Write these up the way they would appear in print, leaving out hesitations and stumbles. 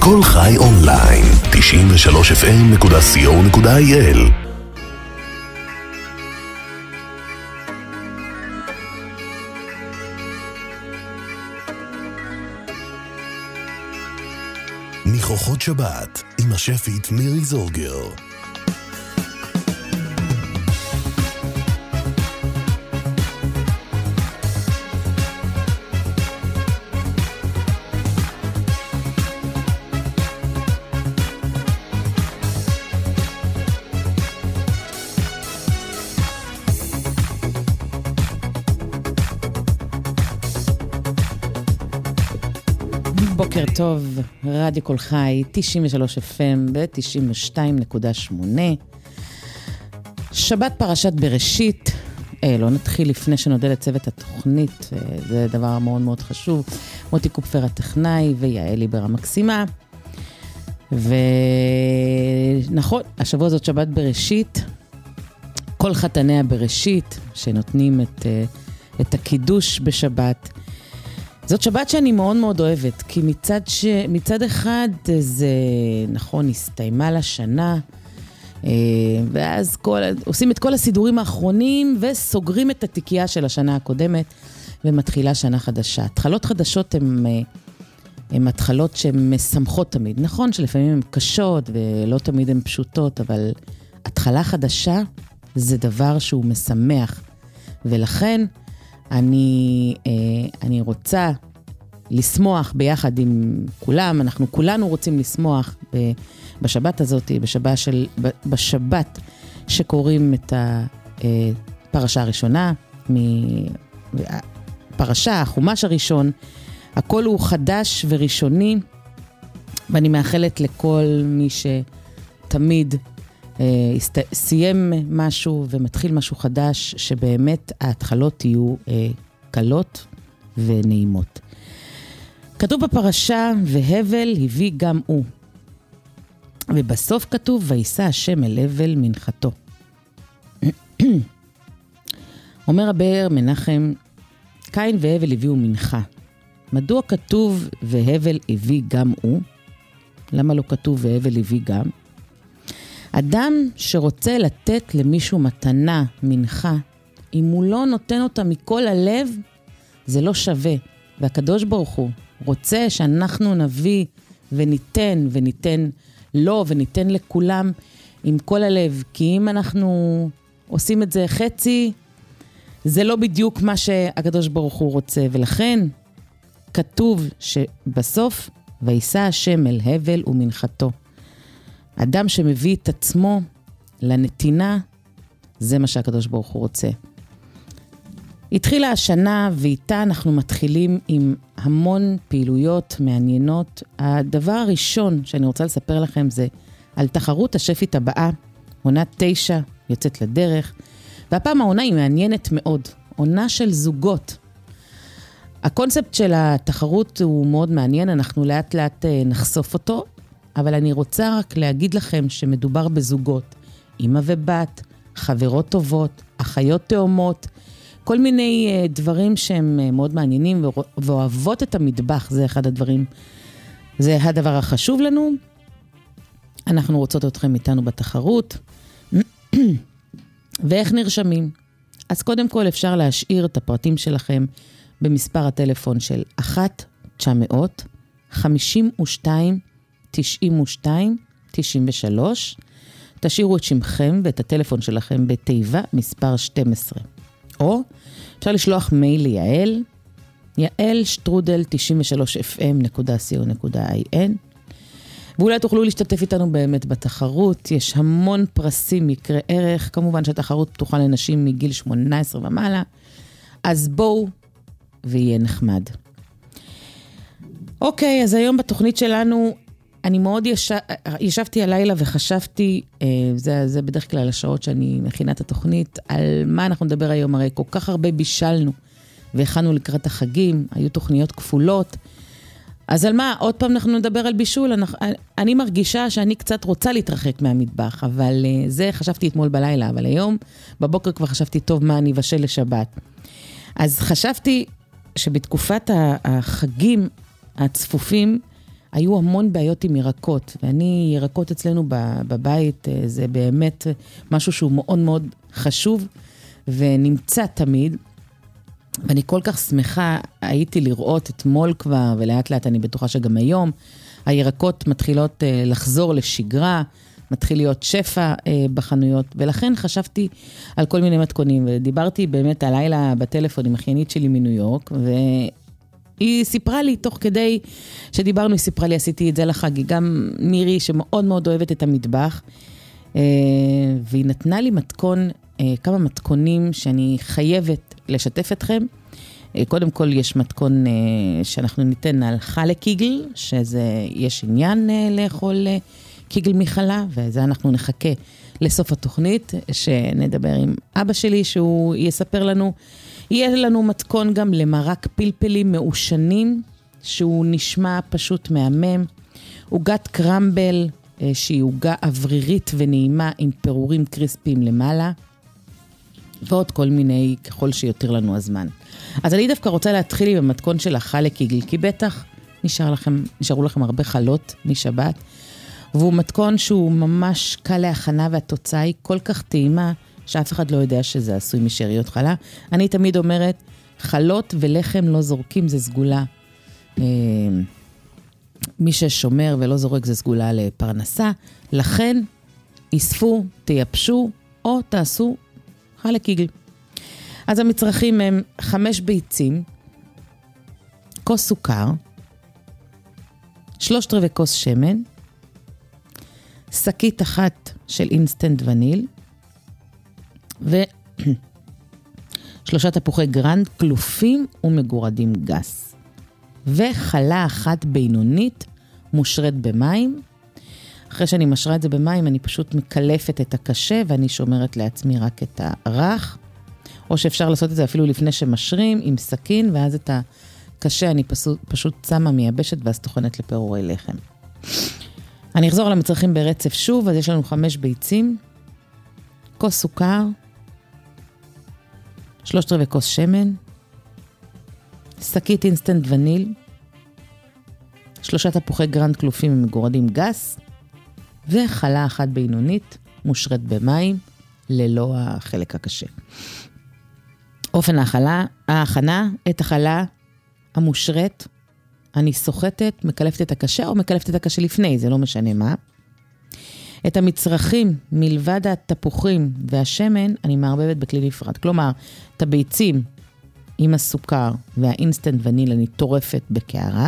כל חי אונליין, 93fm.co.il. ניחוחות שבת עם השפית מירי זורגר. בוקר טוב, רדיו כל חי, 93 FM ב-92.8. שבת פרשת בראשית. לא נתחיל לפני שנודע לצוות התוכנית, זה דבר מאוד מאוד חשוב. מוטי קופפר הטכנאי ויעל ליבר המקסימה. ונכון, השבוע זאת שבת בראשית. כל חתני הבראשית שנותנים את הקידוש בשבת. זאת שבת שאני מאוד מאוד אוהבת, כי מצד אחד זה נכון, הסתיימה לשנה, ואז עושים את כל הסידורים האחרונים, וסוגרים את התיקייה של השנה הקודמת, ומתחילה שנה חדשה. התחלות חדשות הן התחלות שהן משמחות תמיד. נכון שלפעמים הן קשות, ולא תמיד הן פשוטות, אבל התחלה חדשה זה דבר שהוא משמח, ולכן אני רוצה לשמוח ביחד עם כולם, אנחנו כולנו רוצים לשמוח בשבת הזאת, בשבת שקוראים את הפרשה הראשונה, פרשה, החומש הראשון, הכל הוא חדש וראשוני, ואני מאחלת לכל מי שתמיד סיים משהו ומתחיל משהו חדש, שבאמת ההתחלות יהיו קלות ונעימות. כתוב בפרשה, והבל הביא גם הוא. ובסוף כתוב, וישא השם אל הבל מנחתו. אומר הבאר מנחם, קין והבל הביאו מנחה. מדוע כתוב והבל הביא גם הוא? למה לא כתוב והבל הביא גם? אדם שרוצה לתת למישהו מתנה, מנחה, אם הוא לא נותן אותה מכל הלב, זה לא שווה. והקדוש ברוך הוא רוצה שאנחנו נביא וניתן לו וניתן לכולם עם כל הלב. כי אם אנחנו עושים את זה חצי, זה לא בדיוק מה שהקדוש ברוך הוא רוצה. ולכן כתוב שבסוף, וישא השם אל הבל ומנחתו. אדם שמביא את עצמו לנתינה, זה מה שהקדוש ברוך הוא רוצה. התחילה השנה, ואיתה אנחנו מתחילים עם המון פעילויות מעניינות. הדבר הראשון שאני רוצה לספר לכם זה על תחרות השפית הבאה, עונה 9 יוצאת לדרך, והפעם העונה היא מעניינת מאוד, עונה של זוגות. הקונספט של התחרות הוא מאוד מעניין, אנחנו לאט לאט נחשוף אותו, אבל אני רוצה רק להגיד לכם שמדובר בזוגות, אמא ובת, חברות טובות, אחיות תאומות, כל מיני דברים שהם מאוד מעניינים ואוהבות את המטבח, זה אחד הדברים, זה הדבר החשוב לנו. אנחנו רוצות אתכם איתנו בתחרות. ואיך נרשמים? אז קודם כל אפשר להשאיר את הפרטים שלכם במספר הטלפון של 1-900-52-92-93, תשאירו את שמכם ואת הטלפון שלכם בתיבה מספר 12. או אפשר לשלוח מייל ליעל, yal@93fm.co.il, ואולי תוכלו להשתתף איתנו באמת בתחרות. יש המון פרסים, יקרה ערך, כמובן שהתחרות פתוחה לנשים מגיל 18 ומעלה, אז בואו ויהיה נחמד. אוקיי, אז היום בתוכנית שלנו, אני מאוד ישבתי הלילה וחשבתי, זה בדרך כלל השעות שאני מכינה את התוכנית, על מה אנחנו נדבר היום. הרי כל כך הרבה בישלנו והכנו לקראת החגים, היו תוכניות כפולות, אז על מה? עוד פעם אנחנו נדבר על בישול. אני מרגישה שאני קצת רוצה להתרחק מהמטבח, אבל זה חשבתי אתמול בלילה, אבל היום בבוקר כבר חשבתי טוב מה אני אבשל לשבת. אז חשבתי שבתקופת החגים הצפופים, היו המון בעיות עם ירקות, ואני, ירקות אצלנו בבית, זה באמת משהו שהוא מאוד מאוד חשוב, ונמצא תמיד, ואני כל כך שמחה, הייתי לראות אתמול כבר, ולאט לאט אני בטוחה שגם היום, הירקות מתחילות לחזור לשגרה, מתחיל להיות שפע בחנויות, ולכן חשבתי על כל מיני מתכונים, ודיברתי באמת הלילה בטלפון עם אחיינית שלי מניו יורק, והיא סיפרה לי, תוך כדי שדיברנו, היא סיפרה לי, עשיתי את זה לחג, גם מירי שמאוד מאוד אוהבת את המטבח, והיא נתנה לי מתכון, כמה מתכונים שאני חייבת לשתף אתכם. קודם כל יש מתכון שאנחנו ניתן על חלה קיגל, יש עניין לאכול קיגל מחלה, וזה אנחנו נחכה לסוף התוכנית, שנדבר עם אבא שלי, שהוא יספר לנו. יהיה לנו מתכון גם למרק פלפלים מעושנים, שהוא נשמע פשוט מהמם. עוגת קרמבל, שהיא עוגה אוורירית ונעימה, עם פירורים קריספיים למעלה, ועוד כל מיני, ככל שיותר לנו הזמן. אז אני דווקא רוצה להתחיל עם המתכון של החלה קיגל, כי בטח נשארו לכם הרבה חלות משבת, והוא מתכון שהוא ממש קל להכנה, והתוצאה היא כל כך טעימה, שאף אחד לא יודע שזה עשוי משאריות חלה. אני תמיד אומרת, חלות ולחם לא זורקים, זה סגולה. מי ששומר ולא זורק זה סגולה לפרנסה. לכן, אספו, תייבשו, או תעשו חלה קיגל. אז המצרכים הם 5 ביצים, כוס סוכר, 3/4 כוס שמן, שקית אחת של אינסטנט וניל, ו3 תפוחי גרנד קלופים ומגורדים גס. וחלה אחת בינונית מושרת במים. אחרי שאני משרה את זה במים, אני פשוט מקלפת את הקשה, ואני שומרת לעצמי רק את הרך. או שאפשר לעשות את זה אפילו לפני שמשרים, עם סכין, ואז את הקשה אני פשוט שמה מייבשת, ואז טוחנת לפירורי לחם. אני אחזור על המצרכים ברצף שוב, אז יש לנו 5 ביצים, כוס סוכר, 3/4 כוס שמן, שקית אינסטנט וניל, 3 תפוחי גרנד קלופים ומגורדים גס, וחלה אחת בינונית מושרת במים, ללא החלק הקשה. אופן ההכנה, את החלה המושרת, אני סוחטת, מקלפת את הקשה, או מקלפת את הקשה לפני, זה לא משנה מה. את המצרכים, מלבד התפוחים והשמן, אני מערבבת בכלי נפרד. כלומר, את הביצים עם הסוכר והאינסטנט וניל, אני טורפת בקערה.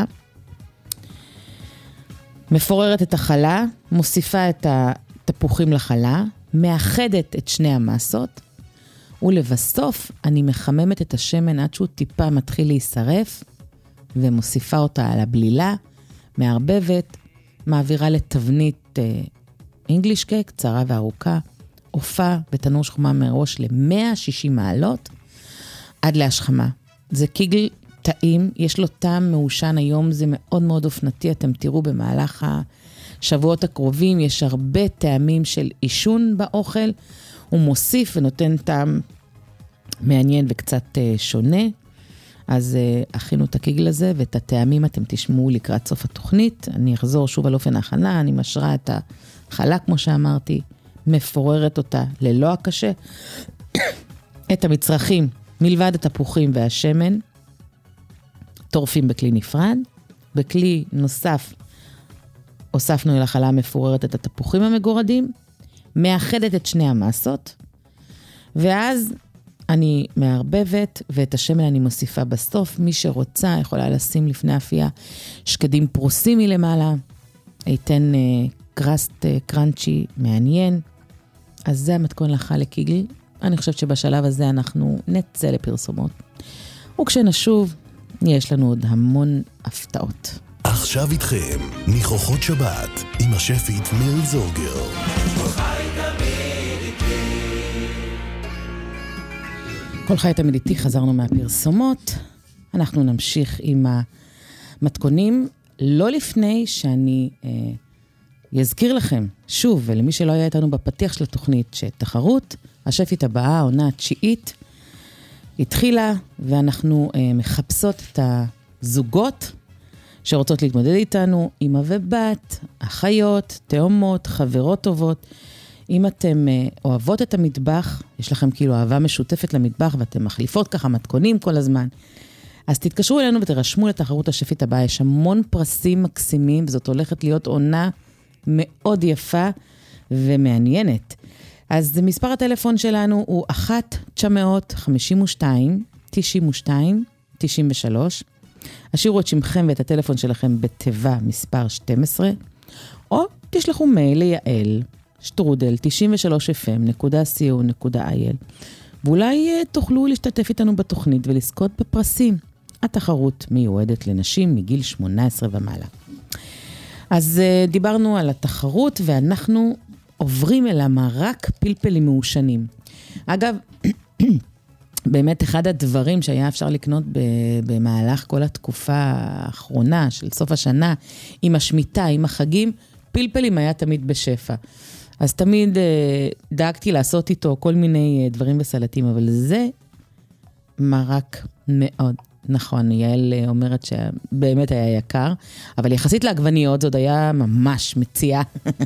מפוררת את החלה, מוסיפה את התפוחים לחלה, מאחדת את שני המסות, ולבסוף אני מחממת את השמן עד שהוא טיפה מתחיל להישרף, ומוסיפה אותה על הבלילה, מערבבת, מעבירה לתבנית אנגליש קייק, קצרה וארוכה, עופה בתנור שחומה מראש ל-160 מעלות, עד להשחמה. זה קיגל טעים, יש לו טעם מעושן היום, זה מאוד מאוד אופנתי, אתם תראו במהלך השבועות הקרובים, יש הרבה טעמים של עישון באוכל, הוא מוסיף ונותן טעם מעניין וקצת שונה, אז הכינו את הקיגל הזה, ואת הטעמים אתם תשמעו לקראת סוף התוכנית. אני אחזור שוב על אופן ההכנה, אני משרה את החלה כמו שאמרתי, מפוררת אותה ללא הקשה, את המצרכים מלבד התפוחים והשמן, טורפים בכלי נפרד, בכלי נוסף הוספנו אל החלה המפוררת את התפוחים המגורדים, מאחדת את שני המסות, ואז אני מערבבת, ואת השמן אני מוסיפה בסוף. מי שרוצה יכולה לשים לפני אפייה שקדים פרוסים מלמעלה, ייתן קרסט קרנצ'י מעניין. אז זה המתכון לחלה קיגל. אני חושבת שבשלב הזה אנחנו נצא לפרסומות. וכשנשוב, יש לנו עוד המון הפתעות. עכשיו איתכם, ניחוחות שבת, עם השפית מירי זורגר. כל חי תמיד איתי, חזרנו מהפרסומות. אנחנו נמשיך עם המתכונים, לא לפני שאני יזכיר לכם, שוב, ולמי שלא היה איתנו בפתיח של התוכנית, שתחרות השפית הבאה, העונה התשיעית, התחילה, ואנחנו מחפשות את הזוגות שרוצות להתמודד איתנו, אמא ובת, אחיות, תאומות, חברות טובות. אם אתם אוהבות את המטבח, יש לכם כאילו אהבה משותפת למטבח, ואתם מחליפות ככה מתכונים כל הזמן, אז תתקשרו אלינו ותרשמו לתחרות השפית הבאה. יש המון פרסים מקסימים, וזאת הולכת להיות עונה מאוד יפה ומעניינת. אז מספר הטלפון שלנו הוא 1-952-92-93. השאירו את שמכם ואת הטלפון שלכם בתיבה מספר 12, או תשלחו מייל ליעל, שטרודל93fm.co.il, ואולי תוכלו להשתתף איתנו בתוכנית ולזכות בפרסים. התחרות מיועדת לנשים מגיל 18 ומעלה. אז דיברנו על התחרות, ואנחנו עוברים אל המרק פלפלים מעושנים. אגב, באמת אחד הדברים שהיה אפשר לקנות במהלך כל התקופה האחרונה של סוף השנה, עם השמיטה, עם החגים, פלפלים היה תמיד בשפע. אז תמיד דאגתי לעשות איתו כל מיני דברים וסלטים, אבל זה מרק מאוד. נכון, יעל אומרת שבאמת היה יקר, אבל יחסית לעגבניות זאת היה ממש מציאה.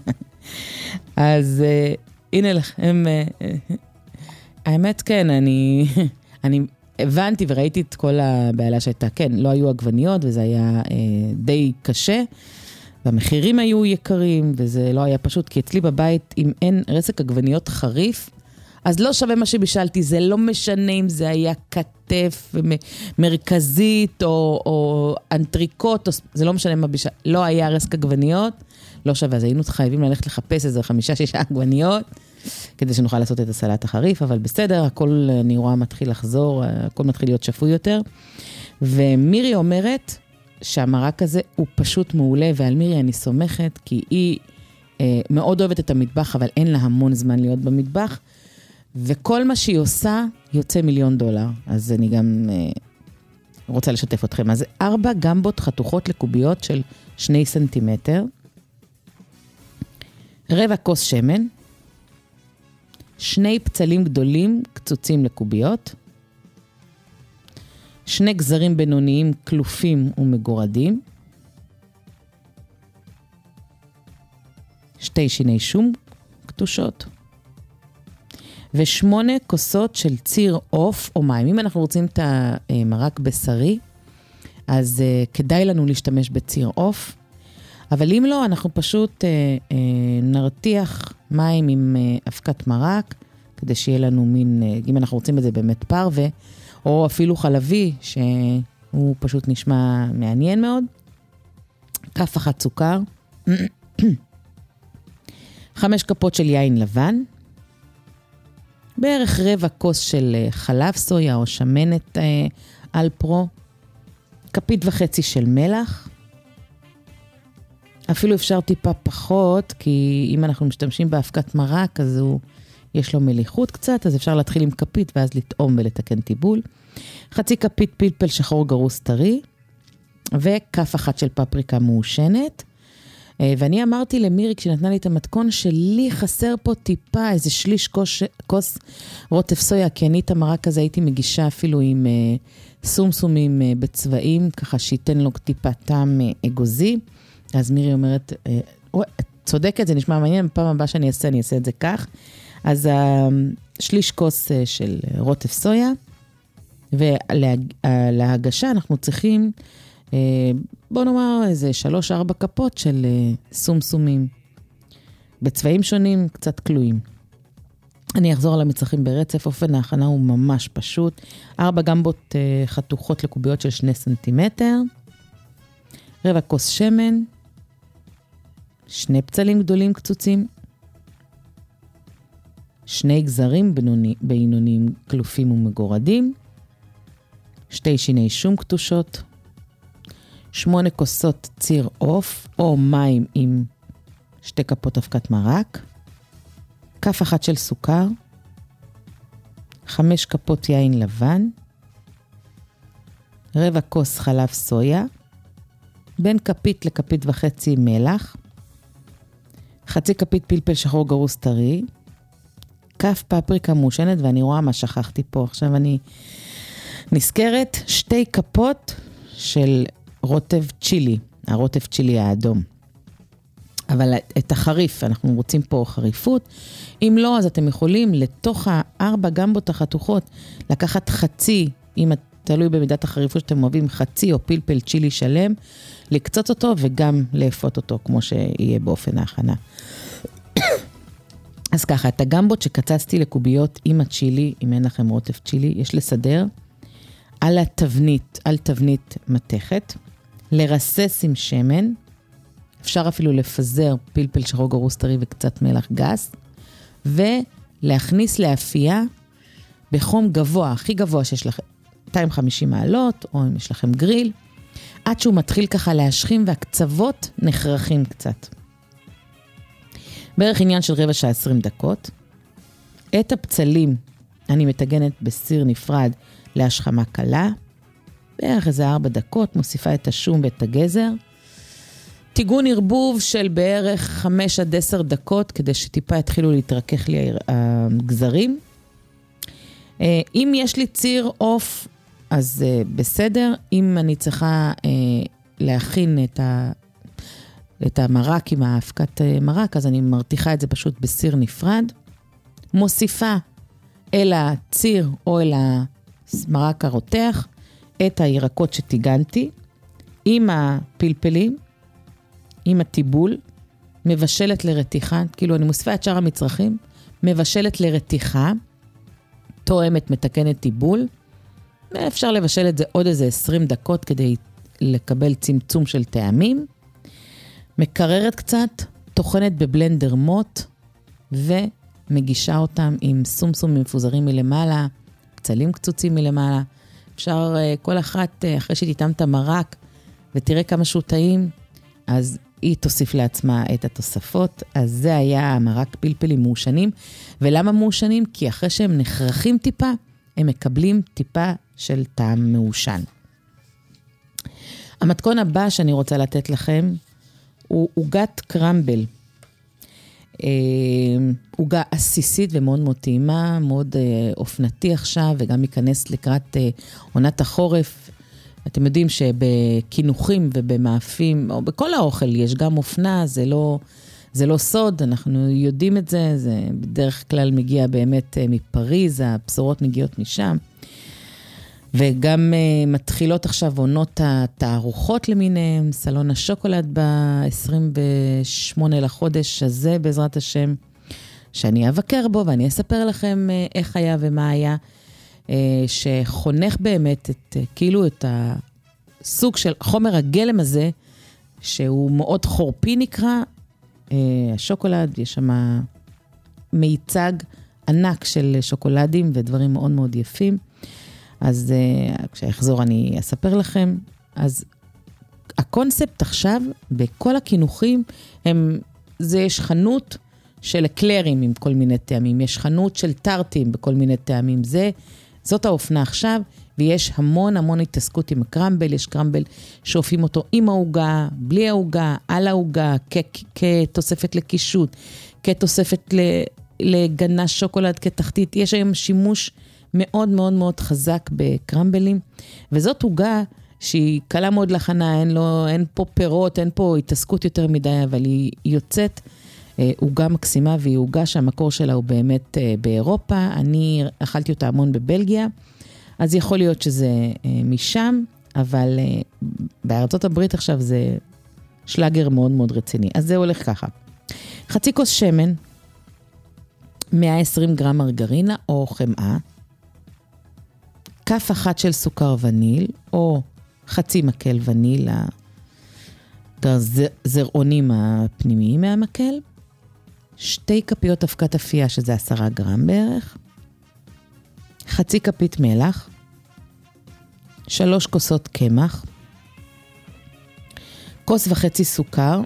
אז הנה לכם, האמת כן, אני הבנתי וראיתי את כל הבעלה שהייתה, כן, לא היו עגבניות וזה היה די קשה, והמחירים היו יקרים, וזה לא היה פשוט, כי אצלי בבית, אם אין רסק עגבניות חריף, אז לא שווה מה שבישלתי, זה לא משנה אם זה היה כתף מרכזית או אנטריקוט, זה לא משנה מה בישל, לא היה רסק עגבניות, לא שווה, אז היינו חייבים ללכת לחפש איזה 5-6 עגבניות, כדי שנוכל לעשות את הסלט החריף, אבל בסדר, הכל אני רואה מתחיל לחזור, הכל מתחיל להיות שפוי יותר, ומירי אומרת שהמרק הזה הוא פשוט מעולה, ועל מירי אני סומכת, כי היא מאוד אוהבת את המטבח, אבל אין לה המון זמן להיות במטבח, וכל מה שהיא עושה יוצא $1,000,000, אז אני גם רוצה לשתף אתכם. אז 4 גמבות חתוכות לקוביות של 2 סנטימטר, רבע כוס שמן, 2 פצלים גדולים קצוצים לקוביות, 2 גזרים בינוניים כלופים ומגורדים, 2 שיני שום קטושות, ו8 כוסות של ציר עוף או מים. אם אנחנו רוצים את המרק בשרי, אז כדאי לנו להשתמש בציר עוף, אבל אם לא, אנחנו פשוט נרתיח מים עם אבקת מרק, כדי שיהיה לנו מין, אם אנחנו רוצים את זה באמת פרווה, או אפילו חלבי, שהוא פשוט נשמע מעניין מאוד. כף אחת סוכר, 5 כפות של יין לבן, בערך רבע כוס של חלב סויה או שמנת אלפרו, 1.5 כפית של מלח, אפילו אפשר טיפה פחות, כי אם אנחנו משתמשים באבקת מרק, אז יש לו מליחות קצת, אז אפשר להתחיל עם כפית ואז לטעום ולתקן טיבול. 0.5 כפית פלפל שחור גרוס טרי, וכף אחת של פפריקה מעושנת. ואני אמרתי למירי, כשנתנה לי את המתכון, שלי חסר פה טיפה, איזה שליש כוס רוטב סויה, כי אני את המרק הזה הייתי מגישה אפילו עם סומסומים בצבעים, ככה שייתן לו טיפה טעם אגוזי. אז מירי אומרת, צודקת, זה נשמע מעניין, בפעם הבאה שאני אעשה את זה כך. אז שליש כוס של רוטב סויה, ולהגשה אנחנו צריכים, בוא נאמר, איזה 3-4 כפות של סומסומים, בצבעים שונים, קצת כלואים. אני אחזור על המצרכים ברצף, אופן ההכנה הוא ממש פשוט. 4 גמבות חתוכות לקוביות של 2 סנטימטר, רבע כוס שמן, 2 פצלים גדולים קצוצים, 2 גזרים בינוניים כלופים ומגורדים, 2 שיני שום קטושות, 8 כוסות ציר עוף או מים עם 2 כפות אבקת מרק, כף אחת של סוכר, 5 כפות יין לבן, רבע כוס חלב סויה, בין כפית לכפית וחצי מלח, 0.5 כפית פלפל שחור גרוס טרי, כף פפריקה מעושנת, ואני רואה מה שכחתי פה, עכשיו אני נזכרת, 2 כפות של רוטב צ'ילי. הרוטב צ'ילי האדום. אבל את החריף, אנחנו רוצים פה חריפות. אם לא, אז אתם יכולים לתוך 4 גמבות החתוכות, לקחת חצי, אם תלוי במידת החריפות שאתם אוהבים, חצי או פלפל צ'ילי שלם, לקצוץ אותו וגם לאפות אותו, כמו שיהיה באופן ההכנה. אז ככה, את הגמבות שקצצתי לקוביות עם הצ'ילי, אם אין לכם רוטב צ'ילי, יש לסדר על תבנית מתכת, לרסס עם שמן, אפשר אפילו לפזר פלפל שחור גרוס טרי וקצת מלח גס, ולהכניס לאפייה בחום גבוה, הכי גבוה שיש לכם, 250 מעלות, או אם יש לכם גריל, עד שהוא מתחיל ככה להשכים והקצוות נחרכים קצת. בערך עניין של רבע שעה 20 דקות. את הפצלים אני מתגנת בסיר נפרד להשכמה קלה, בערך איזה 4 דקות, מוסיפה את השום ואת הגזר, טיגון ערבוב של בערך 5 עד 10 דקות, כדי שטיפה יתחילו להתרכך לי הגזרים. אם יש לי ציר עוף, אז בסדר. אם אני צריכה להכין את המרק עם האבקת מרק, אז אני מרתיחה את זה פשוט בסיר נפרד. מוסיפה אל הציר או אל המרק הרותח את הירקות שטיגנתי, עם הפלפלים, עם הטיבול, מבשלת לרתיחה, כאילו אני מוסיפה את שאר המצרכים, מבשלת לרתיחה, תואמת, מתקנת טיבול, אפשר לבשל את זה עוד איזה 20 דקות כדי לקבל צמצום של טעמים, מקררת קצת, תוכנת בבלנדר מוט, ומגישה אותם עם סומסום מפוזרים מלמעלה, פצלים קצוצים מלמעלה, אפשר כל אחת, אחרי שתיתם את המרק, ותראה כמה שהוא טעים, אז היא תוסיף לעצמה את התוספות. אז זה היה המרק פלפלים מעושנים. ולמה מעושנים? כי אחרי שהם נחרכים טיפה, הם מקבלים טיפה של טעם מעושן. המתכון הבא שאני רוצה לתת לכם, הוא עוגת קרמבל. עוגה עסיסית ומאוד מאוד טעימה, מאוד אופנתי עכשיו, וגם ייכנס לקראת עונת החורף. אתם יודעים שבכינוחים ובמאפים, או בכל האוכל יש גם אופנה, זה לא סוד, אנחנו יודעים את זה, זה בדרך כלל מגיע באמת מפריז, הבשורות מגיעות משם, וגם מתחילות עכשיו עונות התערוכות למיניהם, סלון השוקולד ב-28 לחודש הזה בעזרת השם, שאני אבקר בו ואני אספר לכם איך היה ומה היה, שחונך באמת כאילו את הסוג של חומר הגלם הזה, שהוא מאוד חורפי נקרא, השוקולד, יש שם מיצג ענק של שוקולדים ודברים מאוד מאוד יפים, אז כשאחזור אני אספר לכם. אז הקונספט עכשיו, בכל הכינוחים, יש חנות של אקלרים עם כל מיני טעמים, יש חנות של טרטים בכל מיני טעמים, זאת האופנה עכשיו, ויש המון התעסקות עם הקרמבל, יש קרמבל שאופים אותו עם ההוגה, בלי ההוגה, על ההוגה, כתוספת לקישוט, כתוספת לגנש שוקולד, כתחתית, יש היום שימוש מאוד מאוד מאוד חזק בקרמבלים, וזאת הוגה שהיא קלה מאוד להכנה, אין פה פירות, אין פה התעסקות יותר מדי, אבל היא יוצאת הוגה מקסימה, והיא הוגה שהמקור שלה הוא באמת באירופה, אני אכלתי אותה המון בבלגיה, אז יכול להיות שזה משם, אבל בארצות הברית עכשיו זה שלאגר מאוד מאוד רציני. אז זה הולך ככה. חצי כוס שמן, 120 גרם מרגרינה או חמאה, כף אחת של סוכר וניל, או חצי מקל וניל, הזרעונים הפנימיים מהמקל, 2 כפיות אבקת אפייה, שזה 10 גרם בערך, חצי כפית מלח, 3 כוסות קמח, כוס וחצי סוכר,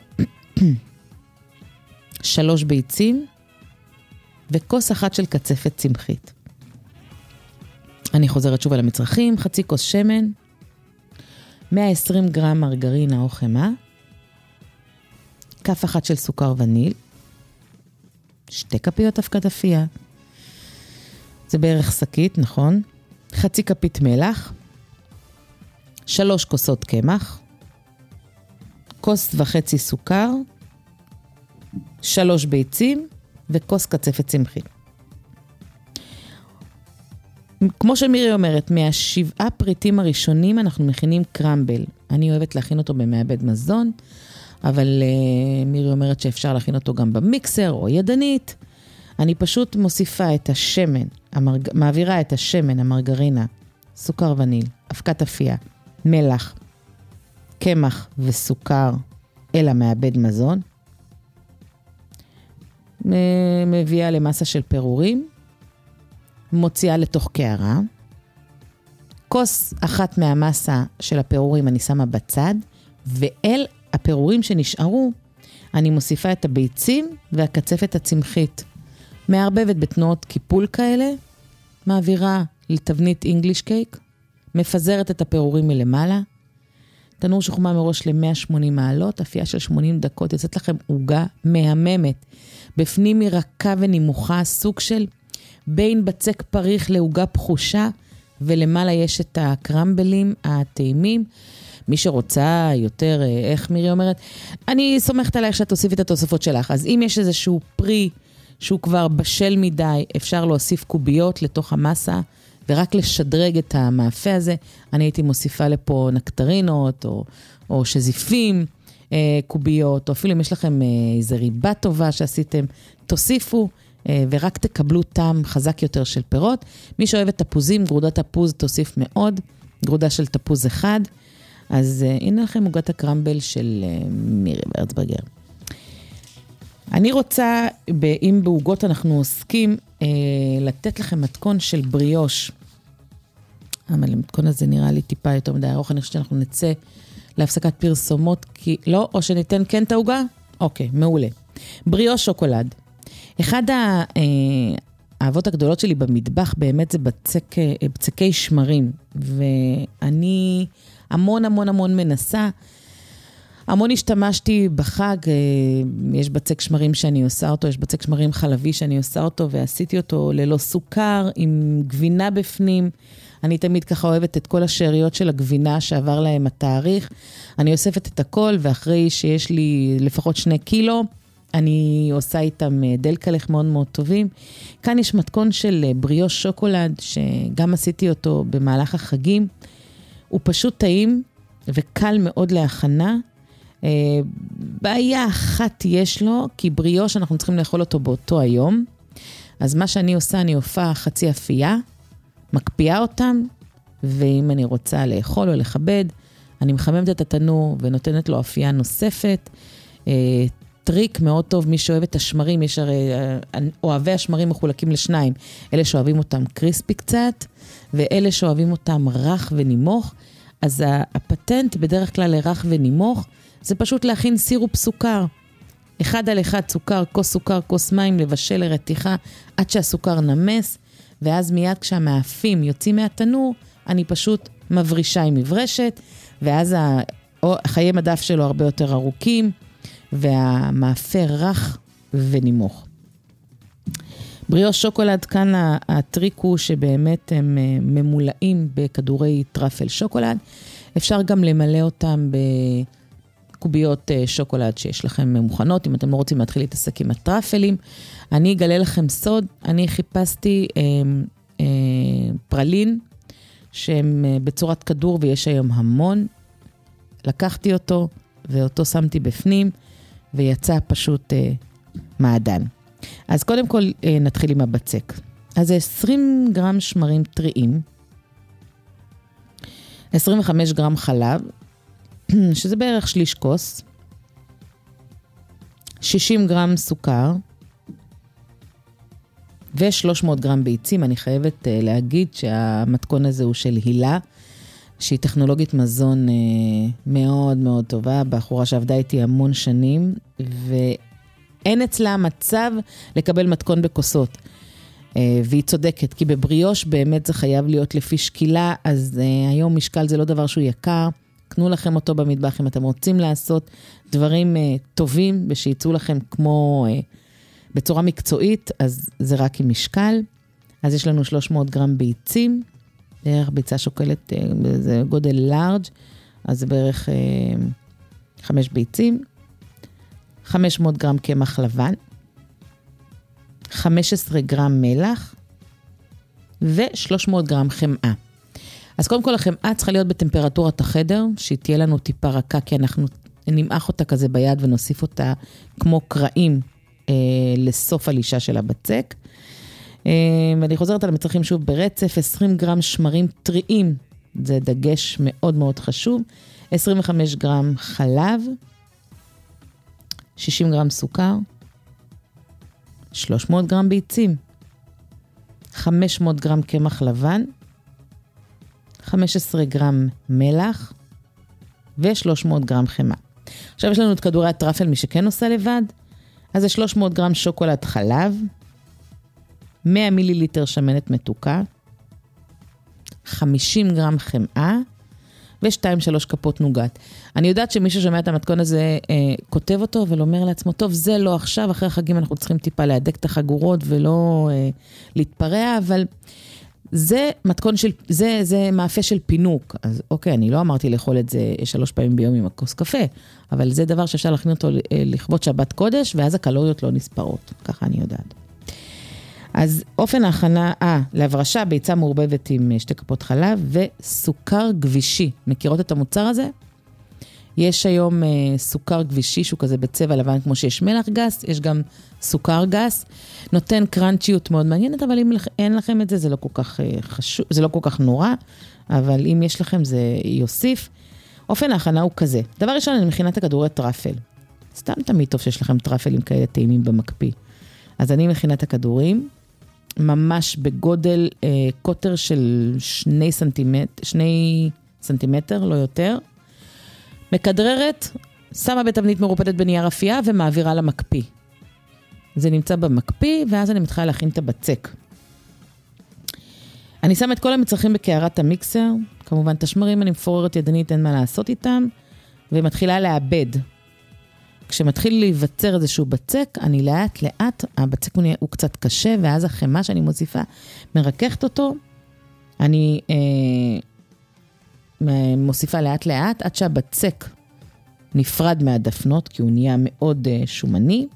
3 ביצים, וכוס אחת של קצפת צמחית. אני חוזרת שוב על המצרכים, חצי כוס שמן, 120 גרם מרגרינה או חמאה, כף אחת של סוכר וניל, 2 כפיות אבקת אפייה, זה בערך שקית, נכון? חצי כפית מלח, 3 כוסות קמח, כוס וחצי סוכר, 3 ביצים וכוס קצפת צמחית. כמו שמירי אומרת, מה7 פריטים הראשונים אנחנו מכינים קרמבל. אני אוהבת להכין אותו במעבד מזון, אבל מירי אומרת שאפשר להכין אותו גם במיקסר או ידנית. אני פשוט מוסיפה את השמן, מעבירה את השמן, המרגרינה, סוכר וניל, אבקת אפייה, מלח, קמח וסוכר אל המעבד מזון. מביאה למסה של פירורים, מוציאה לתוך קערה. כוס אחת מהמסה של הפירורים אני שמה בצד, ואל הפירורים שנשארו, אני מוסיפה את הביצים והקצפת הצמחית. מערבבת בתנועות קיפול כאלה, מעבירה לתבנית אינגליש קייק, מפזרת את הפירורים מלמעלה, תנור שחומה מראש ל-180 מעלות, אפייה של 80 דקות, יוצאת לכם עוגה מהממת. בפנים היא רכה ונימוכה, סוג של בין בצק פריך לעוגה פחושה, ולמעלה יש את הקרמבלים הטעימים. מי שרוצה יותר, איך מירי אומרת, אני סומכת עלייך שאת תוסיף את התוספות שלך. אז אם יש איזשהו פרי שהוא כבר בשל מדי, אפשר להוסיף קוביות לתוך המסה, ורק לשדרג את המאפה הזה. אני הייתי מוסיפה לפה נקטרינות, או שזיפים, קוביות, או אפילו אם יש לכם איזו ריבה טובה שעשיתם, תוסיפו, ורק תקבלו טעם חזק יותר של פירות. מי שאוהב את תפוזים, גרודת תפוז תוסיף מאוד, גרודה של תפוז אחד. אז הנה לכם עוגת הקרמבל של מירי ורצברגר. אני רוצה, אם בעוגות אנחנו עוסקים, לתת לכם מתכון של בריאוש. אבל המתכון הזה נראה לי טיפה יותר מדי ארוך, אני חושבת שאנחנו נצא להפסקת פרסומות, כי לא, או שניתן כן את העוגה? אוקיי, מעולה. בריאוש שוקולד. אחד האהבות הגדולות שלי במטבח באמת זה בצקי שמרים, ואני המון מנסה, המון השתמשתי בחג, יש בצק שמרים שאני עושה אותו, יש בצק שמרים חלבי שאני עושה אותו, ועשיתי אותו ללא סוכר, עם גבינה בפנים. אני תמיד ככה אוהבת את כל השאריות של הגבינה שעבר להם התאריך. אני אוספת את הכל, ואחרי שיש לי לפחות 2 קילו, אני עושה איתם דלקלך מאוד מאוד טובים. כאן יש מתכון של בריאוש שוקולד, שגם עשיתי אותו במהלך החגים. הוא פשוט טעים וקל מאוד להכנה. בעיה אחת יש לו, כי בריאוש אנחנו צריכים לאכול אותו באותו היום. אז מה שאני עושה, אני הופעה חצי אפייה, מקפיאה אותם, ואם אני רוצה לאכול או לכבד, אני מחממת את התנור ונותנת לו אפייה נוספת. טריק מאוד טוב, מי שאוהב את השמרים, יש הרי, אוהבי השמרים מחולקים לשניים, אלה שאוהבים אותם קריספי קצת, ואלה שאוהבים אותם רך ונימוך. אז הפטנט בדרך כלל לרך ונימוך, זה פשוט להכין סירופ סוכר. 1:1 סוכר, כוס סוכר, כוס מים, לבשל לרתיחה, עד שהסוכר נמס, ואז מיד כשהמאפים יוצאים מהתנור, אני פשוט מברישה עם מברשת, ואז חיי מדף שלו הרבה יותר ארוכים, והמאפה רך ונימוך. בריאוש שוקולד, כאן הטריק הוא שבאמת הם ממולאים בכדורי טרפל שוקולד. אפשר גם למלא אותם בקוביות שוקולד שיש לכם מוכנות, אם אתם לא רוצים להתחיל להתעסק עם הטרפלים. אני אגלה לכם סוד, אני חיפשתי פרלין, שהם בצורת כדור ויש היום המון. לקחתי אותו ואותו שמתי בפנים, ויצא פשוט מעדן. אז קודם כל נתחיל עם הבצק. אז זה 20 גרם שמרים טריים, 25 גרם חלב, שזה בערך שליש כוס, 60 גרם סוכר, ו300 גרם ביצים. אני חייבת להגיד שהמתכון הזה הוא של הילה, שהיא טכנולוגית מזון מאוד מאוד טובה, בחורה שעבדה איתי המון שנים, ואין אצלה מצב לקבל מתכון בכוסות. והיא צודקת, כי בבריאוש באמת זה חייב להיות לפי שקילה, אז היום משקל זה לא דבר שהוא יקר, קנו לכם אותו במטבח אם אתם רוצים לעשות דברים טובים, ושיצאו לכם כמו בצורה מקצועית, אז זה רק עם משקל. אז יש לנו 300 גרם ביצים, בערך ביצה שוקלת, זה גודל לארג', אז זה בערך 5 ביצים, 500 גרם קמח לבן, 15 גרם מלח, ו-300 גרם חמאה. אז קודם כל החמאה צריכה להיות בטמפרטורת החדר, שהיא תהיה לנו טיפה רכה, כי אנחנו נמעך אותה כזה ביד ונוסיף אותה כמו קרעים לסוף הלישה של הבצק. ואני חוזרת על המצרכים שוב ברצף, 20 גרם שמרים טריים, זה דגש מאוד מאוד חשוב, 25 גרם חלב, 60 גרם סוכר, 300 גרם ביצים, 500 גרם קמח לבן, 15 גרם מלח, ו-300 גרם חמאה. עכשיו יש לנו את כדורי הטרפל, מי שכן עושה לבד, אז זה 300 גרם שוקולד חלב, 100 מיליליטר שמנת מתוקה, 50 גרם חמאה, ו2-3 כפות נוגת. אני יודעת שמי ששומע את המתכון הזה כותב אותו ולומר לעצמו, טוב, זה לא עכשיו, אחרי החגים אנחנו צריכים טיפה להדק את החגורות ולא להתפרע, אבל זה מתכון של, זה מאפה של פינוק. אז אוקיי, אני לא אמרתי לאכול את זה 3 פעמים ביום עם הכוס קפה, אבל זה דבר שאפשר להכין אותו לכבוד שבת קודש, ואז הקלוריות לא נספרות. ככה אני יודעת. אז אופן ההכנה, להברשה, ביצה מעורבבת עם 2 כפות חלב וסוכר גבישי. מכירות את המוצר הזה? יש היום סוכר גבישי שהוא כזה בצבע לבן כמו שיש מלח גס, יש גם סוכר גס, נותן קרנצ'יות מאוד מעניינת, אבל אם אין לכם את זה, זה לא כל כך חשוב, זה לא כל כך נורא, אבל אם יש לכם זה יוסיף. אופן ההכנה הוא כזה. דבר ראשון, אני מכינה את הכדורי טרפל. סתם תמיד טוב שיש לכם טרפלים כאלה טעימים במקפיא. אז אני מכינה את הכדורים, ממש בגודל קוטר של 2 סנטימטר, לא יותר. מקדררת, שמה בתבנית מרופדת בנייר אפייה ומעבירה למקפיא. זה נמצא במקפיא, ואז אני מתחילה להכין את הבצק. אני שמה את כל המצרכים בקערת המיקסר, כמובן תשמרים, אני מפוררת ידנית, אין מה לעשות איתם, ומתחילה לאבד. כשמתחיל להיווצר איזשהו בצק, אני לאט לאט, הבצק הוא קצת קשה, ואז החמה שאני מוסיפה, מרככת אותו, אני מוסיפה לאט לאט, עד שהבצק נפרד מהדפנות, כי הוא נהיה מאוד שומני,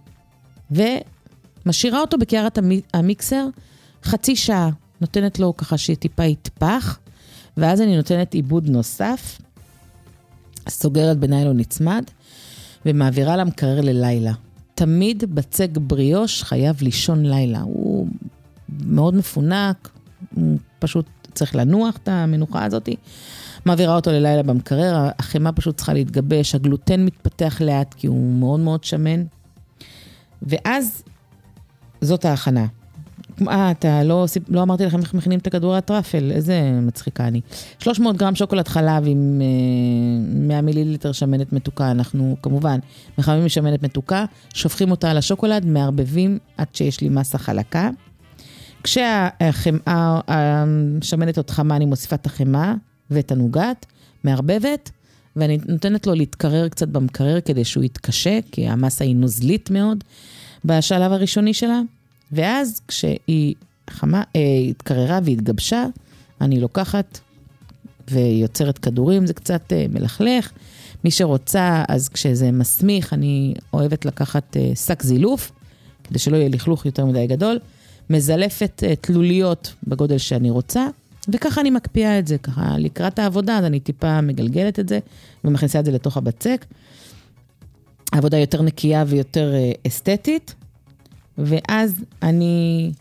ומשאירה אותו בקערת המיקסר, חצי שעה, נותנת לו ככה שטיפה יתפח, ואז אני נותנת עיבוד נוסף, סוגרת בניילון נצמד, ומעבירה למקרר ללילה. תמיד בצק בריאוש חייב לישון לילה. הוא מאוד מפונק, הוא פשוט צריך לנוח את המנוחה הזאת. מעבירה אותו ללילה במקרר, החמה פשוט צריכה להתגבש, הגלוטן מתפתח לאט כי הוא מאוד מאוד שמן. ואז זאת ההכנה. אתה לא אמרתי לכם איך מכינים את הכדורי הטרפל, איזה מצחיקה אני. 300 גרם שוקולד חלב עם 100 מיליליטר שמנת מתוקה, אנחנו כמובן מחממים משמנת מתוקה, שופכים אותה על השוקולד, מערבבים עד שיש לי מסה חלקה. כשהחמאה, השמנת עוד חמה, אני מוסיפה את החמאה ואת הנוגת, מערבבת, ואני נותנת לו להתקרר קצת במקרר כדי שהוא יתקשה, כי המסה היא נוזלית מאוד בשלב הראשוני שלה. ואז כשהיא התקררה והתגבשה, אני לוקחת ויוצרת כדורים, זה קצת מלכלך. מי שרוצה, אז כשזה מסמיך, אני אוהבת לקחת שק זילוף, כדי שלא יהיה לכלוך יותר מדי גדול, מזלפת תלוליות בגודל שאני רוצה, וככה אני מקפיאה את זה, ככה לקראת העבודה, אז אני טיפה מגלגלת את זה, ומכניסה את זה לתוך הבצק. העבודה יותר נקייה ויותר אסתטית, ואז אני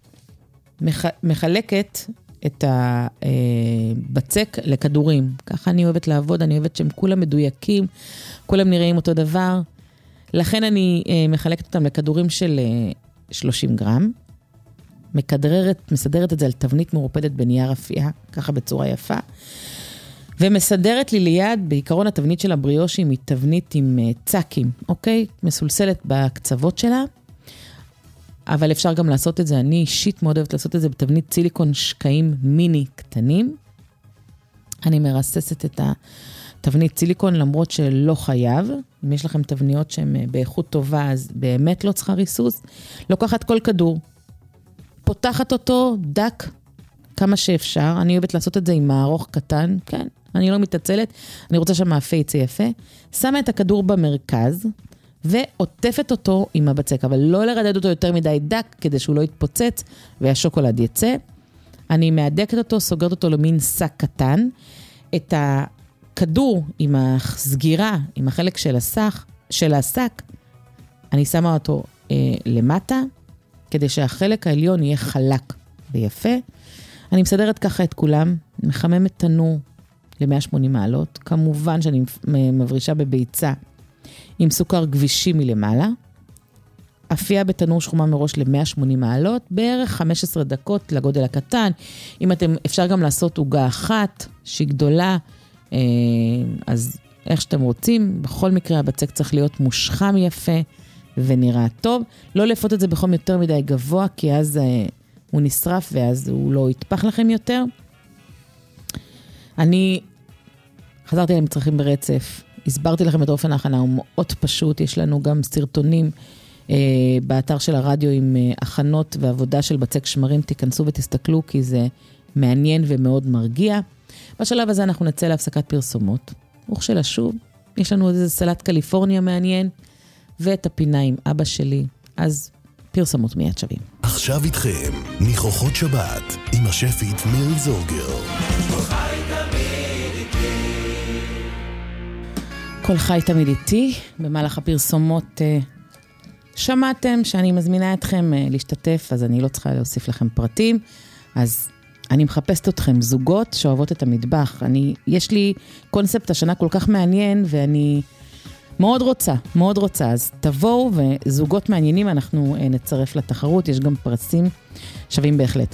מחלקת את הבצק לכדורים. ככה אני אוהבת לעבוד, אני אוהבת שהם כולם מדויקים, כולם נראים אותו דבר. לכן אני מחלקת אותם לכדורים של 30 גרם. מסדרת את זה על תבנית מרופדת בנייר אפייה, ככה בצורה יפה. ומסדרת לי ליד, בעיקרון התבנית של הבריאושי, היא תבנית עם צקים, אוקיי? מסולסלת בקצוות שלה. אבל אפשר גם לעשות את זה, אני אישית מאוד אוהבת לעשות את זה בתבנית סיליקון שקעים מיני קטנים. אני מרססת את התבנית סיליקון, למרות שלא חייב. אם יש לכם תבניות שהן באיכות טובה, אז באמת לא צריכה ריסוס. לוקחת כל כדור, פותחת אותו דק, כמה שאפשר. אני אוהבת לעשות את זה עם מערוך קטן, כן, אני לא מתעצלת, אני רוצה שהמאפה יצא יפה. שמה את הכדור במרכז, ועוטפת אותו עם הבצק, אבל לא לרדד אותו יותר מדי דק, כדי שהוא לא יתפוצץ, והשוקולד יצא. אני מהדקת אותו, סוגרת אותו למין שק קטן. את הכדור עם הסגירה, עם החלק של השק, אני שמה אותו למטה, כדי שהחלק העליון יהיה חלק ויפה. אני מסדרת ככה את כולם, מחממת תנור ל-180 מעלות. כמובן שאני מברישה בביצה עם סוכר גבישי מלמעלה. אפייה בתנור שחומה מראש ל-180 מעלות, בערך 15 דקות לגודל הקטן. אם אפשר גם לעשות עוגה אחת, שהיא גדולה, אז איך שאתם רוצים, בכל מקרה הבצק צריך להיות מושחם יפה ונראה טוב. לא לפות את זה בחום יותר מדי גבוה, כי אז הוא נשרף ואז הוא לא יתפח לכם יותר. אני חזרתי על המצרכים ברצף, הסברתי לכם את אופן ההכנה, הוא מאוד פשוט, יש לנו גם סרטונים באתר של הרדיו עם הכנות ועבודה של בצק שמרים, תיכנסו ותסתכלו כי זה מעניין ומאוד מרגיע. בשלב הזה אנחנו נצא להפסקת פרסומות. וכשלה שוב, יש לנו איזה סלט קליפורניה מעניין, ואת הפינה עם אבא שלי, אז פרסומות מיד שווים. עכשיו איתכם, ניחוחות שבת, עם השפית מירי זורגר. כל חי תמיד איתי, במהלך הפרסומות שמעתם שאני מזמינה אתכם להשתתף, אז אני לא צריכה להוסיף לכם פרטים, אז אני מחפשת אתכם זוגות שאוהבות את המטבח. יש לי קונספט השנה כל כך מעניין, ואני מאוד רוצה, אז תבואו וזוגות מעניינים אנחנו נצרף לתחרות, יש גם פרסים שווים בהחלט.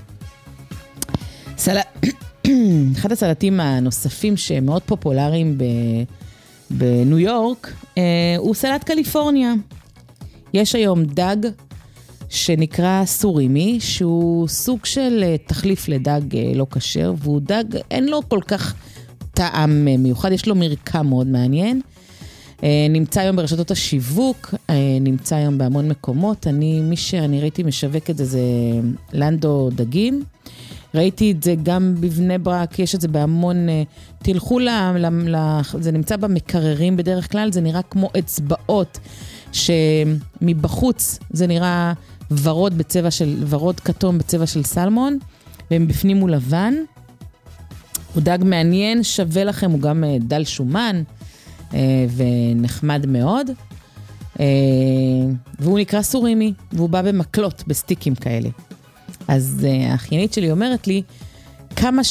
אחד הסלטים הנוספים שמאוד פופולריים בניו יורק, הוא סלט קליפורניה. יש היום דג שנקרא סורימי, שהוא סוג של תחליף לדג לא כשר, והוא דג, אין לו כל כך טעם מיוחד, יש לו מרקם מאוד מעניין. נמצא היום ברשתות השיווק, נמצא היום בהמון מקומות. מי שאני ראיתי משווק את זה לנדו דגים. ראיתי את זה גם בבני ברק, יש את זה בהמון, תלכו זה נמצא במקררים בדרך כלל, זה נראה כמו אצבעות, שמבחוץ זה נראה ורוד כתום בצבע של סלמון, ובפנים הוא לבן. הוא דג מעניין, שווה לכם, הוא גם דל שומן, ונחמד מאוד. והוא נקרא סורימי, והוא בא במקלות, בסטיקים כאלה. אז האחיינית שלי אומרת לי, כמה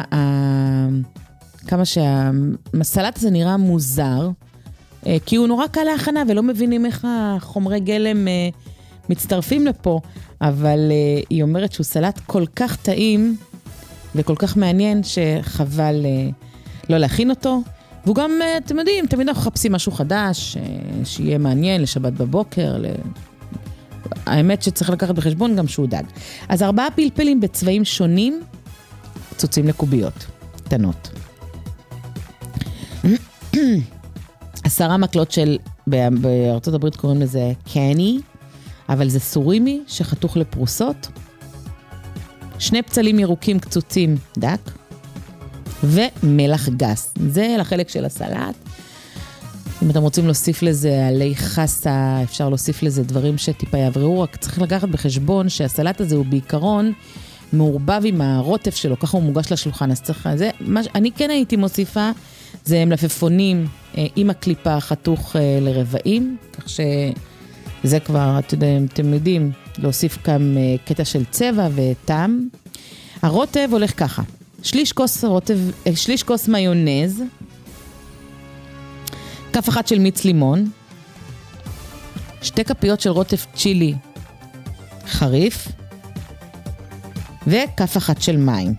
שהסלט הזה נראה מוזר, כי הוא נורא קל להכנה, ולא מבינים איך החומרי גלם מצטרפים לפה, אבל היא אומרת שהוא סלט כל כך טעים, וכל כך מעניין, שחבל לא להכין אותו. והוא גם, אתם יודעים, תמיד אנחנו חפשים משהו חדש, שיהיה מעניין לשבת בבוקר, האמת שצריך לקחת בחשבון גם שהוא דג. אז 4 פלפלים בצבעים שונים, קצוצים לקוביות, קטנות. 10 מקלות בארצות הברית קוראים לזה קני, אבל זה סורימי שחתוך לפרוסות. 2 פצלים ירוקים קצוצים דק, ומלח גס. זה לחלק של הסלט. אם אתם רוצים להוסיף לזה עלי חסה, אפשר להוסיף לזה דברים שטיפה יעברו, רק צריך לקחת בחשבון שהסלט הזה הוא בעיקרון מעורבב עם הרוטף שלו, ככה הוא מוגש לשולחן, אז צריך, אני כן הייתי מוסיפה, זה מלפפונים עם הקליפה חתוך לרבעים, כך שזה כבר, אתם יודעים, להוסיף כאן קטע של צבע וטעם. הרוטב הולך ככה, שליש כוס מיונז, כף אחת של מיץ לימון, 2 כפיות של רוטב צ'ילי חריף, וכף אחת של מים.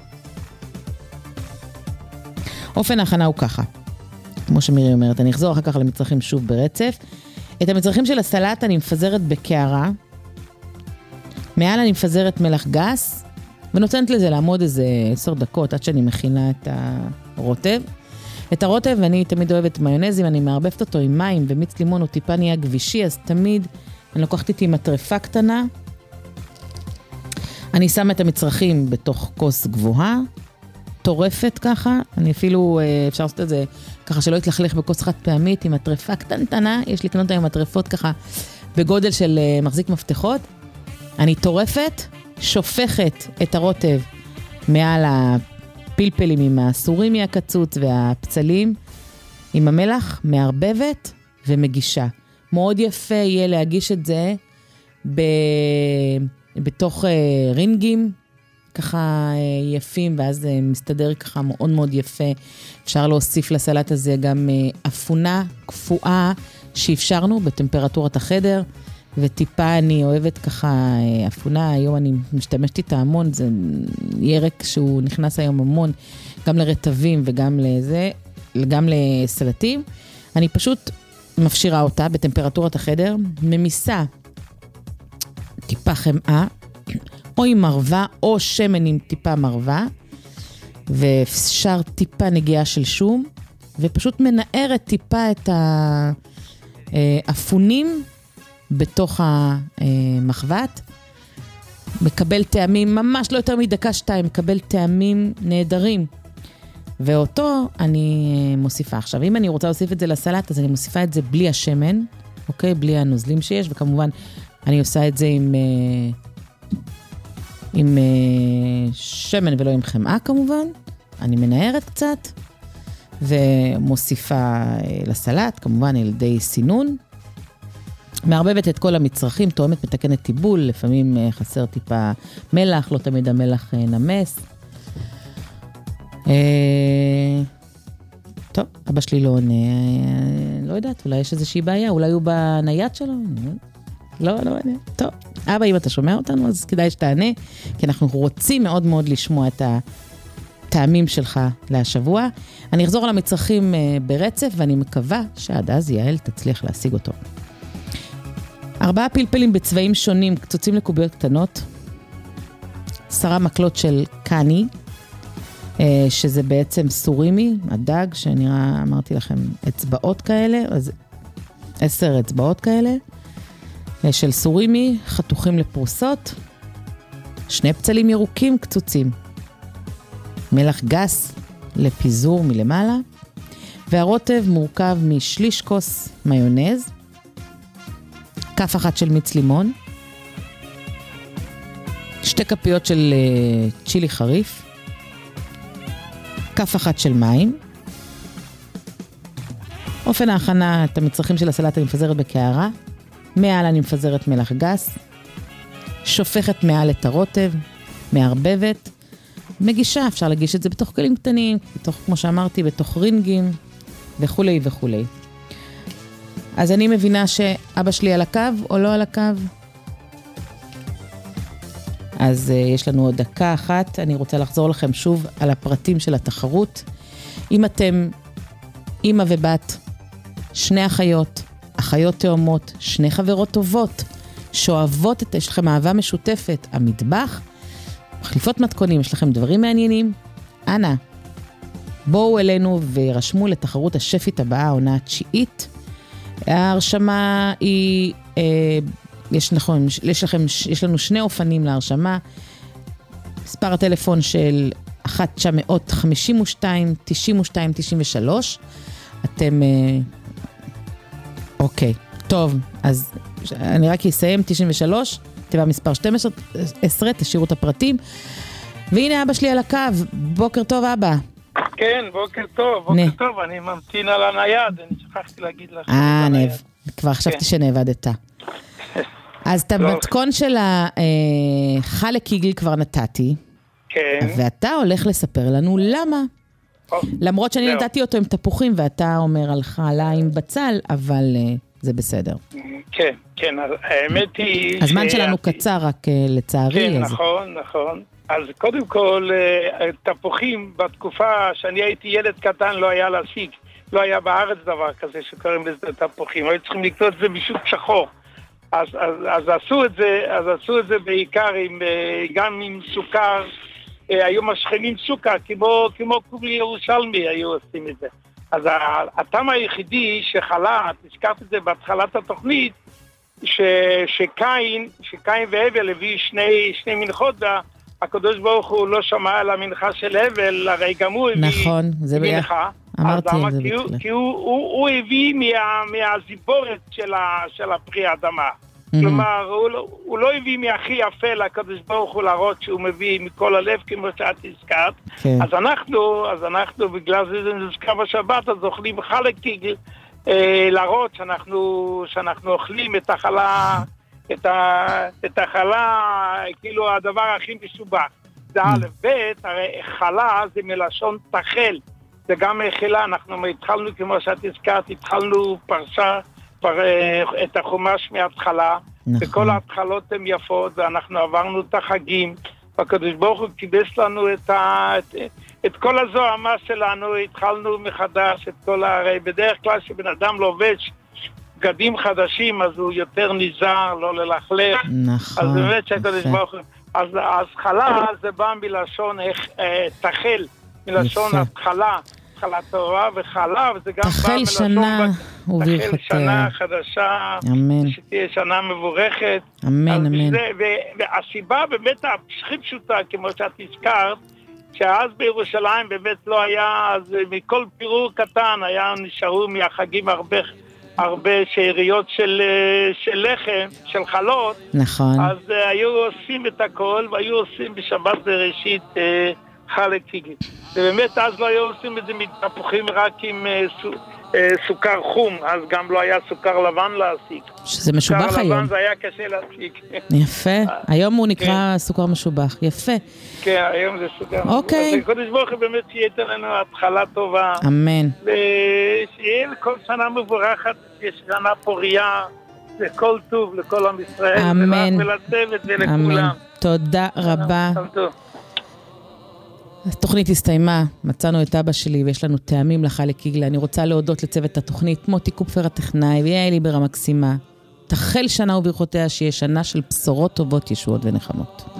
אופן ההכנה הוא ככה, כמו שמירי אומרת, אני אחזור אחר כך למצרכים שוב ברצף. את המצרכים של הסלט אני מפזרת בקערה, מעל אני מפזרת מלח גס, ונותנת לזה לעמוד איזה 10 דקות עד שאני מכינה את הרוטב. את הרוטב, אני תמיד אוהבת מיונזים, אני מערבבת אותו עם מים ומיץ לימון, הוא טיפה נהיה גבישי, אז תמיד אני לוקחת איתי מטרפה קטנה. אני שמה את המצרכים בתוך כוס גבוהה, טורפת ככה, אני אפילו, אפשר לעשות את זה ככה שלא יתלכלך בכוס חד פעמית, עם הטרפה קטנטנה, יש לקנות היום הטרפות ככה בגודל של מחזיק מפתחות, אני טורפת, שופכת את הרוטב מעל הפלפלים עם הסורימי הקצוץ והפצלים, עם המלח, מערבבת ומגישה. מאוד יפה יהיה להגיש את זה בתוך רינגים, ככה יפים, ואז זה מסתדר ככה מאוד מאוד יפה. אפשר להוסיף לסלט הזה גם אפונה קפואה שאפשרנו בטמפרטורת החדר, וטיפה אני אוהבת ככה אפונה, היום אני משתמשת איתה המון, זה ירק שהוא נכנס היום המון, גם לרטבים וגם לזה, גם לסלטים. אני פשוט מפשירה אותה בטמפרטורת החדר, ממיסה טיפה חמאה, או עם מרווה, או שמן עם טיפה מרווה, ואפשר טיפה נגיעה של שום, ופשוט מנערת טיפה את האפונים בתוך המחבת, מקבל טעמים, ממש לא יותר מדקה 2, מקבל טעמים נהדרים, ואותו אני מוסיפה עכשיו. אם אני רוצה להוסיף את זה לסלט, אז אני מוסיפה את זה בלי השמן, אוקיי? בלי הנוזלים שיש, וכמובן אני עושה את זה עם שמן ולא עם חמאה כמובן. אני מנערת קצת, ומוסיפה לסלט, כמובן על ידי סינון. מערבבת את כל המצרכים, תואמת, מתקנת טיבול, לפעמים חסר טיפה מלח, לא תמיד המלח נמס. טוב, אבא שלי לא עונה, לא יודעת, אולי יש איזושהי בעיה, אולי הוא בנייד שלו, לא עונה. טוב, אבא, אם אתה שומע אותנו, אז כדאי שתענה, כי אנחנו רוצים מאוד מאוד לשמוע את הטעמים שלך להשבוע. אני אחזור על המצרכים ברצף, ואני מקווה שעד אז יעל תצליח להשיג אותו. 4 פלפלים בצבעים שונים, קצוצים לקוביות קטנות, 10 מקלות של קני, שזה בעצם סורימי, הדג, שנראה, אמרתי לכם, אצבעות כאלה, אז 10 אצבעות כאלה, של סורימי, חתוכים לפרוסות, 2 פצלים ירוקים קצוצים, מלח גס לפיזור מלמעלה, והרוטב מורכב משליש כוס מיונז, כף אחת של מיץ לימון, 2 כפיות של צ'ילי חריף, כף אחת של מים. אופן ההכנה, את המצרכים של הסלט אני מפזרת בקערה, מעל אני מפזרת מלח גס, שופכת מעל את הרוטב, מערבבת, מגישה, אפשר להגיש את זה בתוך כלים קטנים, בתוך, כמו שאמרתי, בתוך רינגים וכו' וכו'. אז אני מבינה שאבא שלי על הקו או לא על הקו. אז יש לנו עוד דקה אחת, אני רוצה לחזור לכם שוב על הפרטים של התחרות. אם אתם אמא ובת, 2 אחיות, אחיות תאומות, 2 חברות טובות, שאוהבות יש לכם אהבה משותפת, המטבח, מחליפות מתכונים, יש לכם דברים מעניינים, אנא, בואו אלינו ורשמו לתחרות השפית הבאה, העונה התשיעית. ההרשמה היא, יש לנו 2 אופנים להרשמה, מספר הטלפון של 1-952-92-93, אתם, אוקיי, טוב, אז אני רק אסיים, 93, תיבה מספר 12, תשאירו את הפרטים, והנה אבא שלי על הקו, בוקר טוב אבא. כן, בוקר טוב, אני ממתין על הנייד, אני שכחתי להגיד לך. כבר חשבתי שנאבדת. אז את המתכון של החלק קיגל כבר נתתי, כן. ואתה הולך לספר לנו למה. למרות שאני נתתי אותו עם תפוחים, ואתה אומר על חלה עם בצל, אבל זה בסדר. כן, כן, האמת היא... הזמן שלנו קצר רק לצערי. כן, נכון. אז קודם כל, תפוחים בתקופה שאני הייתי ילד קטן לא היה להשיג. לא היה בארץ דבר כזה שקוראים לזה תפוחים. היו צריכים לקנות את זה בשוק שחור. אז עשו את זה בעיקר גם עם סוכר. היו משכנים סוכר, כמו קובלי ירושלמי היו עושים את זה. אז הטעם היחידי שחלט, הזכרת את זה בהתחלת התוכנית, שקין והבל הביא שני מנחות, והקדוש ברוך הוא לא שמע על המנחה של הבל, הרי גם הוא הביא נכון, זה מנחה. אמרתי את זה בתחילה. כי הוא הביא מהזיבורת של הפרי האדמה. כלומר, הוא לא הביא מהכי יפה לקדוש ברוך הוא להראות שהוא מביא מכל הלב, כמו שאת הזכרת. אז אנחנו, בגלל זה נזכר בשבת, אז אוכלים חלקיגל, להראות שאנחנו אוכלים את החלה, את החלה, כאילו הדבר הכי משובח. זה א' ב', הרי חלה זה מלשון תחל. זה גם אכילה, אנחנו התחלנו, כמו שאת הזכרת, התחלנו את החומש מההתחלה, וכל ההתחלות הן יפות, ואנחנו עברנו את החגים, והקדוש ברוך הוא קיבץ לנו את כל הזוהמה שלנו, התחלנו מחדש את כל, הרי בדרך כלל שבן אדם לובש בגדים חדשים, אז הוא יותר נזהר, לא ללכלך. נכון. אז באמת שהקדוש ברוך הוא, אז חלה זה בא מלשון תחל, מלשון התחלה. התחלה טובה וחלה, וזה גם תחל שנה וברכותיה. תחל שנה חדשה, אמן. שתהיה שנה מבורכת. אמן, אמן. והסיבה באמת הכי פשוטה, כמו שאת הזכרת, שאז בירושלים באמת לא היה, אז מכל פירור קטן נשארו מהחגים הרבה שאריות של לחם, של חלות. נכון. אז היו עושים את הכל, והיו עושים בשבת בראשית חלקיגל. ובאמת אז לא היו עושים את זה מתפוחים רק עם סוכר חום, אז גם לא היה סוכר לבן להשיג. שזה משובח היום. סוכר לבן זה היה קשה להשיג. יפה. היום הוא נקרא סוכר משובח. יפה. כן, היום זה סוכר. אוקיי. קודש ברוך הוא באמת שייתן לנו התחלה טובה. אמן. ושיהיה כל שנה מבורכת, שנה פוריה, לכל טוב, לכל עם ישראל. אמן. ולצוות ולכולם. אמן. תודה רבה. התוכנית הסתיימה, מצאנו את אבא שלי ויש לנו טעמים לחלקיגל. אני רוצה להודות לצוות התוכנית, מוטי קופפר הטכנאי ויעל ליבר המקסימה. תחל שנה וברכותיה, שיהיה שנה של בשורות טובות, ישועות ונחמות.